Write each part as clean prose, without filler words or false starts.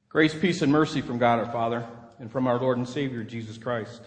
Grace, peace, and mercy from God our Father and from our Lord and Savior, Jesus Christ.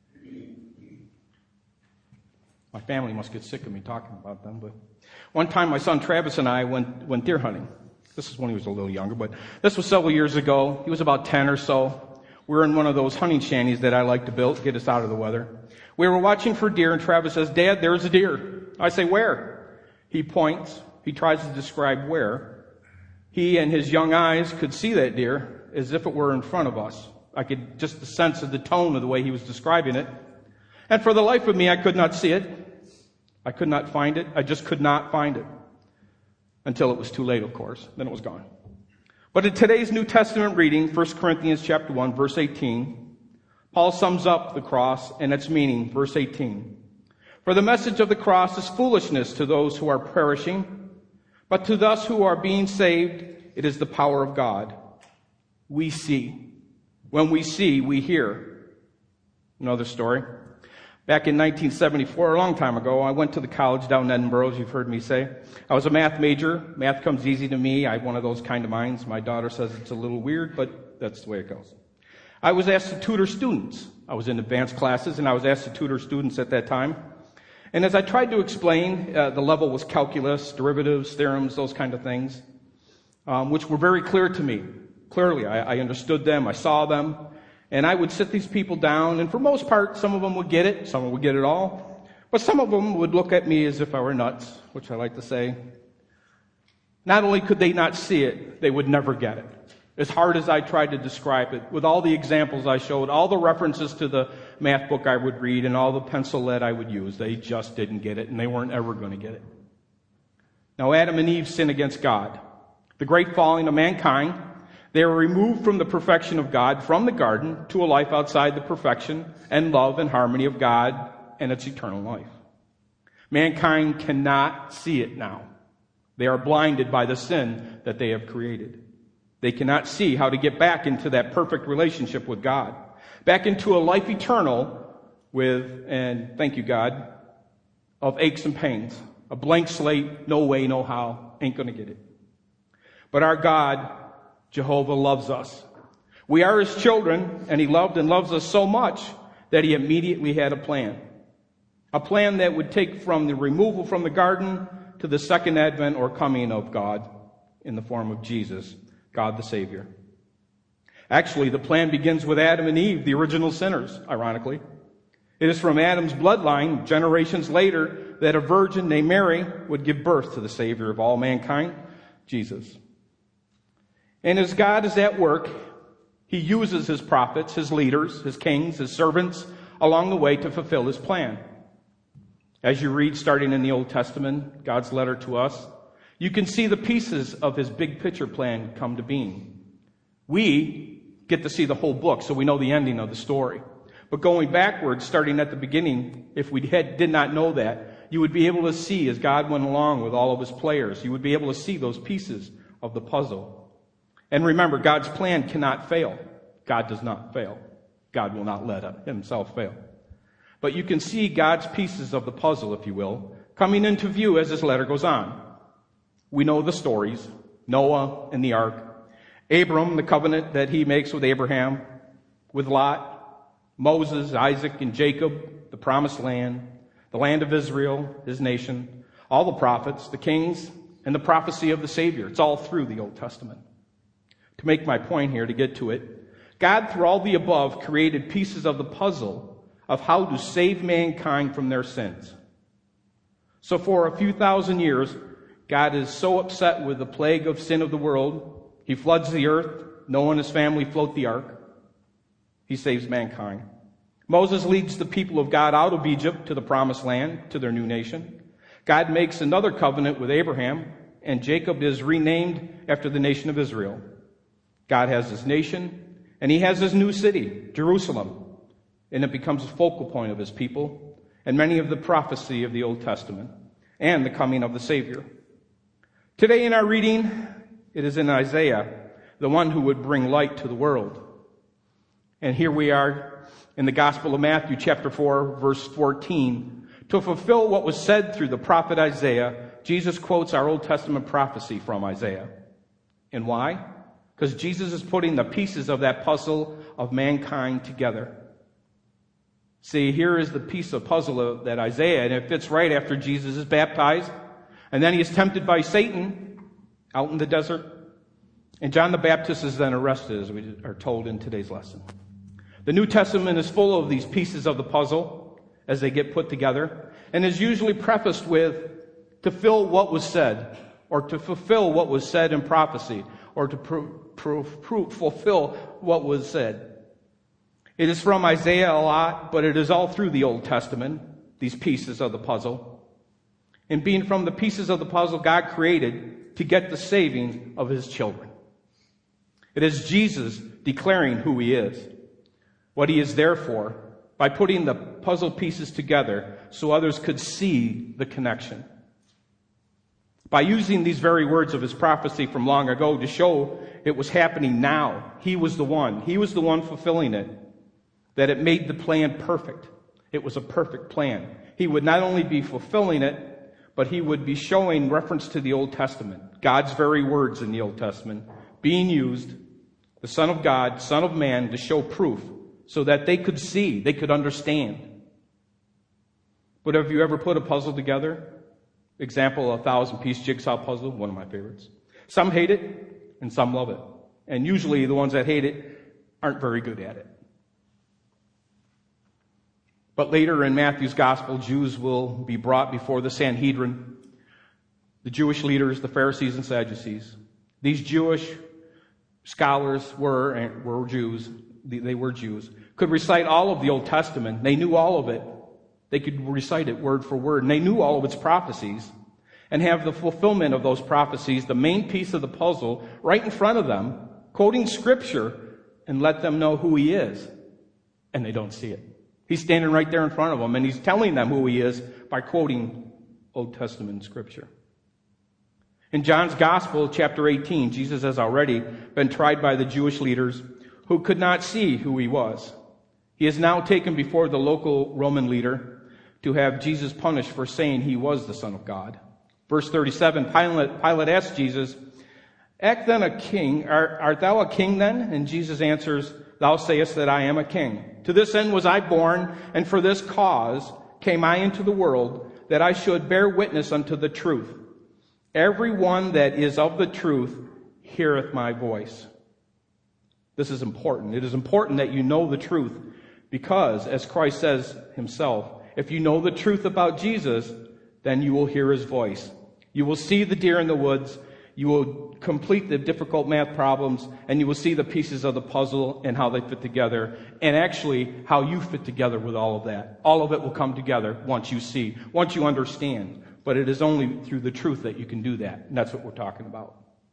My family must get sick of me talking about them, but one time my son Travis and I went deer hunting. This is when he was a little younger, but this was several years ago. He was about 10 or so. We were in one of those hunting shanties that I like to build to get us out of the weather. We were watching for deer, and Travis says, "Dad, there's a deer." I say, "Where?" He points. He tries to describe where. He and his young eyes could see that deer as if it were in front of us. I could just sense the tone of the way he was describing it. And for the life of me, I could not see it. I could not find it. I just could not find it. Until it was too late, of course. Then it was gone. But in today's New Testament reading, 1 Corinthians chapter 1, verse 18, Paul sums up the cross and its meaning, verse 18. "For the message of the cross is foolishness to those who are perishing, but to us who are being saved, it is the power of God." We see. When we see, we hear. Another story. Back in 1974, a long time ago, I went to the college down in Edinburgh, as you've heard me say. I was a math major. Math comes easy to me. I have one of those kind of minds. My daughter says it's a little weird, but that's the way it goes. I was asked to tutor students. I was in advanced classes, and I was asked to tutor students at that time. And as I tried to explain, the level was calculus, derivatives, theorems, those kind of things, which were very clear to me. Clearly, I understood them, I saw them, and I would sit these people down, and for most part, some of them would get it, some would get it all, but some of them would look at me as if I were nuts, which I like to say. Not only could they not see it, they would never get it. As hard as I tried to describe it, with all the examples I showed, all the references to the math book I would read, and all the pencil lead I would use, they just didn't get it, and they weren't ever going to get it. Now, Adam and Eve sinned against God. The great falling of mankind, they were removed from the perfection of God, from the garden, to a life outside the perfection and love and harmony of God and its eternal life. Mankind cannot see it now. They are blinded by the sin that they have created. They cannot see how to get back into that perfect relationship with God, back into a life eternal with, and thank you God, of aches and pains. A blank slate, no way, no how, ain't going to get it. But our God, Jehovah, loves us. We are His children, and He loved and loves us so much that He immediately had a plan. A plan that would take from the removal from the garden to the second advent or coming of God in the form of Jesus, God the Savior. Actually, the plan begins with Adam and Eve, the original sinners, ironically. It is from Adam's bloodline, generations later, that a virgin named Mary would give birth to the Savior of all mankind, Jesus. And as God is at work, He uses His prophets, His leaders, His kings, His servants along the way to fulfill His plan. As you read, starting in the Old Testament, God's letter to us, you can see the pieces of His big picture plan come to being. We get to see the whole book, so we know the ending of the story. But going backwards, starting at the beginning, if we did not know that, you would be able to see as God went along with all of His players. You would be able to see those pieces of the puzzle. And remember, God's plan cannot fail. God does not fail. God will not let Himself fail. But you can see God's pieces of the puzzle, if you will, coming into view as this letter goes on. We know the stories, Noah and the ark, Abram, the covenant that he makes with Abraham, with Lot, Moses, Isaac, and Jacob, the promised land, the land of Israel, His nation, all the prophets, the kings, and the prophecy of the Savior. It's all through the Old Testament. To make my point here, to get to it, God, through all the above, created pieces of the puzzle of how to save mankind from their sins. So for a few thousand years, God is so upset with the plague of sin of the world, He floods the earth. Noah and his family float the ark. He saves mankind. Moses leads the people of God out of Egypt to the promised land, to their new nation. God makes another covenant with Abraham, and Jacob is renamed after the nation of Israel. God has His nation, and He has His new city, Jerusalem, and it becomes a focal point of His people, and many of the prophecy of the Old Testament, and the coming of the Savior. Today in our reading, it is in Isaiah, the one who would bring light to the world. And here we are in the Gospel of Matthew, chapter 4, verse 14. To fulfill what was said through the prophet Isaiah, Jesus quotes our Old Testament prophecy from Isaiah. And why? because Jesus is putting the pieces of that puzzle of mankind together. See, here is the piece of puzzle of that Isaiah, and it fits right after Jesus is baptized. And then he is tempted by Satan out in the desert. And John the Baptist is then arrested, as we are told in today's lesson. The New Testament is full of these pieces of the puzzle as they get put together, and is usually prefaced with, to fill what was said, or to fulfill what was said in prophecy, or to fulfill what was said. It is from Isaiah a lot, but it is all through the Old Testament, these pieces of the puzzle. And being from the pieces of the puzzle God created to get the saving of his children. It is Jesus declaring who he is, what he is there for, by putting the puzzle pieces together so others could see the connection. By using these very words of his prophecy from long ago to show it was happening now. He was the one. He was the one fulfilling it. That it made the plan perfect. It was a perfect plan. He would not only be fulfilling it, but he would be showing reference to the Old Testament. God's very words in the Old Testament being used, the Son of God, Son of Man, to show proof so that they could see, they could understand. But have you ever put a puzzle together? Example, a 1,000-piece jigsaw puzzle, one of my favorites. Some hate it, and some love it. And usually the ones that hate it aren't very good at it. But later in Matthew's Gospel, Jews will be brought before the Sanhedrin, the Jewish leaders, the Pharisees and Sadducees. These Jewish scholars were Jews. They were Jews. Could recite all of the Old Testament. They knew all of it. They could recite it word for word. And they knew all of its prophecies and have the fulfillment of those prophecies, the main piece of the puzzle, right in front of them, quoting Scripture, and let them know who he is. And they don't see it. He's standing right there in front of them, and he's telling them who he is by quoting Old Testament Scripture. In John's Gospel, chapter 18, Jesus has already been tried by the Jewish leaders who could not see who he was. He is now taken before the local Roman leader to have Jesus punished for saying he was the Son of God. Verse 37, Pilate asked Jesus, "Act then a king, art thou a king then?" And Jesus answers, "Thou sayest that I am a king. To this end was I born, and for this cause came I into the world, that I should bear witness unto the truth. Every one that is of the truth heareth my voice." This is important. It is important that you know the truth, because, as Christ says himself, if you know the truth about Jesus, then you will hear his voice. You will see the deer in the woods. You will complete the difficult math problems, and you will see the pieces of the puzzle and how they fit together, and actually how you fit together with all of that. All of it will come together once you see, once you understand. But it is only through the truth that you can do that, and that's what we're talking about.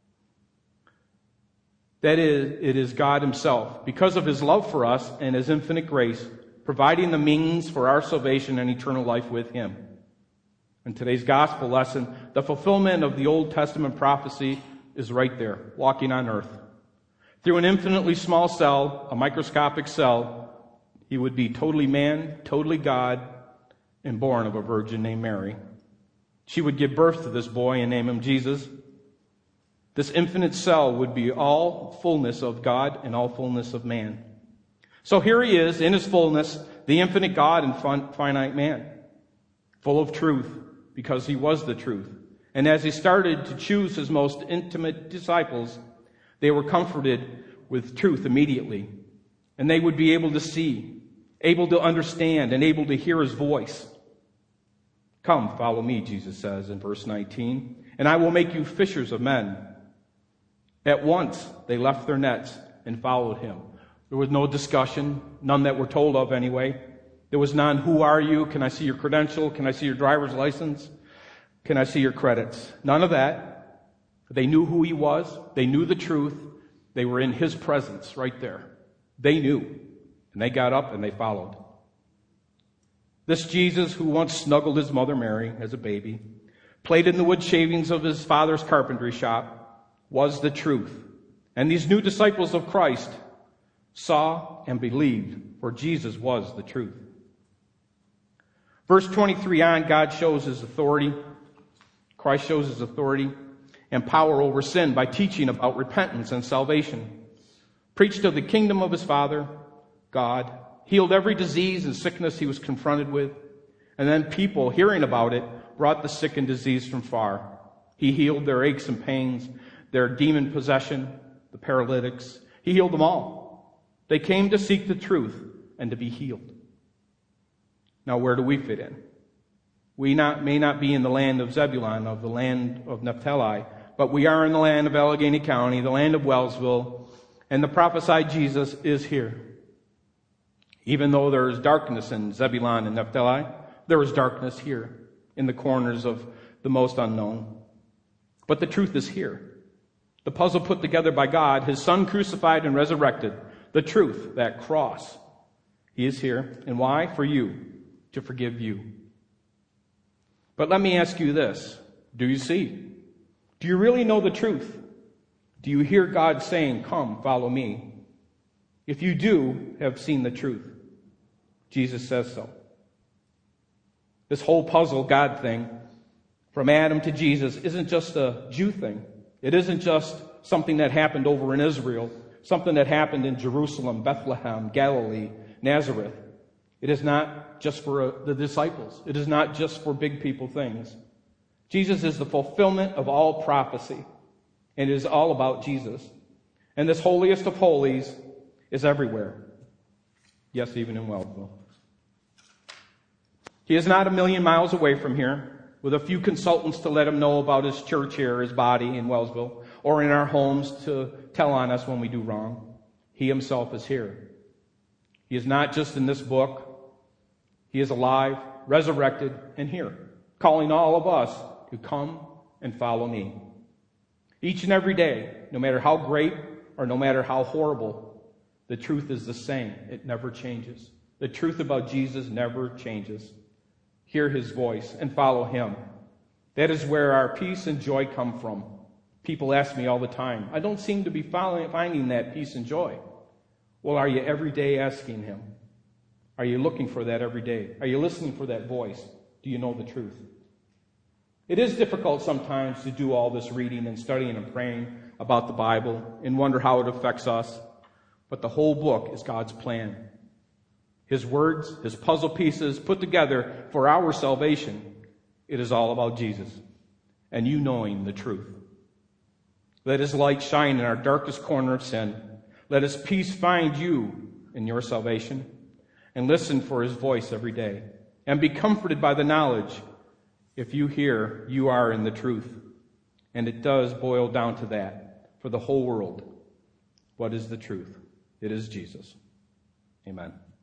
That is, it is God himself, because of his love for us and his infinite grace, providing the means for our salvation and eternal life with him. In today's gospel lesson, the fulfillment of the Old Testament prophecy is right there, walking on earth. Through an infinitely small cell, a microscopic cell, he would be totally man, totally God, and born of a virgin named Mary. She would give birth to this boy and name him Jesus. This infinite cell would be all fullness of God and all fullness of man. So here he is in his fullness, the infinite God and finite man, full of truth, because he was the truth. And as he started to choose his most intimate disciples, they were comforted with truth immediately. And they would be able to see, able to understand, and able to hear his voice. "Come, follow me," Jesus says in verse 19, "and I will make you fishers of men." At once they left their nets and followed him. There was no discussion, none that we're told of anyway. There was none, "Who are you? Can I see your credential? Can I see your driver's license? Can I see your credits?" None of that. They knew who he was. They knew the truth. They were in his presence right there. They knew. And they got up and they followed. This Jesus, who once snuggled his mother Mary as a baby, played in the wood shavings of his father's carpentry shop, was the truth. And these new disciples of Christ saw and believed, for Jesus was the truth. Verse 23 on, God shows his authority. Christ shows his authority. and power over sin by teaching about repentance and salvation. Preached of the kingdom of his Father, God, healed every disease and sickness he was confronted with, and then people, hearing about it, brought the sick and diseased from far. He healed their aches and pains, their demon possession, the paralytics. He healed them all. They came to seek the truth and to be healed. Now, where do we fit in? We may not be in the land of Zebulun, of the land of Naphtali, but we are in the land of Allegheny County, the land of Wellsville, and the prophesied Jesus is here. Even though there is darkness in Zebulun and Naphtali, there is darkness here in the corners of the most unknown. But the truth is here. The puzzle put together by God, his Son crucified and resurrected, the truth, that cross. He is here. And why? For you, to forgive you. But let me ask you this. Do you see? Do you really know the truth? Do you hear God saying, come, follow me? If you do have seen the truth, Jesus says so. This whole puzzle God thing, from Adam to Jesus, isn't just a Jew thing. It isn't just something that happened over in Israel, something that happened in Jerusalem, Bethlehem, Galilee, Nazareth. It is not just for the disciples. It is not just for big people things. Jesus is the fulfillment of all prophecy, and it is all about Jesus. And this holiest of holies is everywhere. Yes, even in Wellsville. He is not a million miles away from here, with a few consultants to let him know about his church here, his body in Wellsville, or in our homes to tell on us when we do wrong. He himself is here. He is not just in this book. He is alive, resurrected, and here, calling all of us to come and follow me. Each and every day, no matter how great or no matter how horrible, the truth is the same. It never changes. The truth about Jesus never changes. Hear his voice and follow him. That is where our peace and joy come from. People ask me all the time, I don't seem to be finding that peace and joy. Well, are you every day asking him? Are you looking for that every day? Are you listening for that voice? Do you know the truth? It is difficult sometimes to do all this reading and studying and praying about the Bible and wonder how it affects us. But the whole book is God's plan. His words, his puzzle pieces put together for our salvation. It is all about Jesus and you knowing the truth. Let his light shine in our darkest corner of sin. Let his peace find you in your salvation. And listen for his voice every day. And be comforted by the knowledge, if you hear, you are in the truth. And it does boil down to that for the whole world. What is the truth? It is Jesus. Amen.